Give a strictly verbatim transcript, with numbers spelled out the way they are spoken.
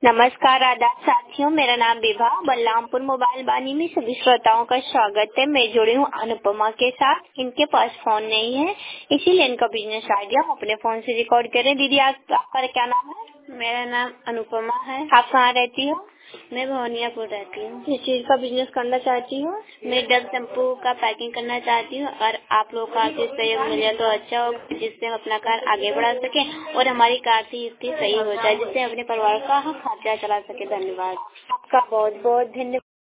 नमस्कार आदाब साथियों, मेरा नाम विभा बलरामपुर मोबाइल बानी में सभी श्रोताओं का स्वागत है। मैं जुड़ी हूँ अनुपमा के साथ। इनके पास फोन नहीं है, इसीलिए इनका बिजनेस आइडिया हम अपने फोन से रिकॉर्ड करें। दीदी आप, आपका क्या नाम है? मेरा नाम अनुपमा है। आप कहाँ रहती हो? मैं भवनियापुर रहती हूँ। किस चीज का बिजनेस करना चाहती हो? मैं डब शैम्पू का पैकिंग करना चाहती हूँ और आप लोगों का आर्थिक सहयोग मिल जाए तो अच्छा होगा, जिससे हम अपना कार आगे बढ़ा सके और हमारी आर्थिक स्थिति सही हो जाए, जिससे अपने परिवार का हम खर्चा चला सके। धन्यवाद। आपका बहुत बहुत धन्यवाद।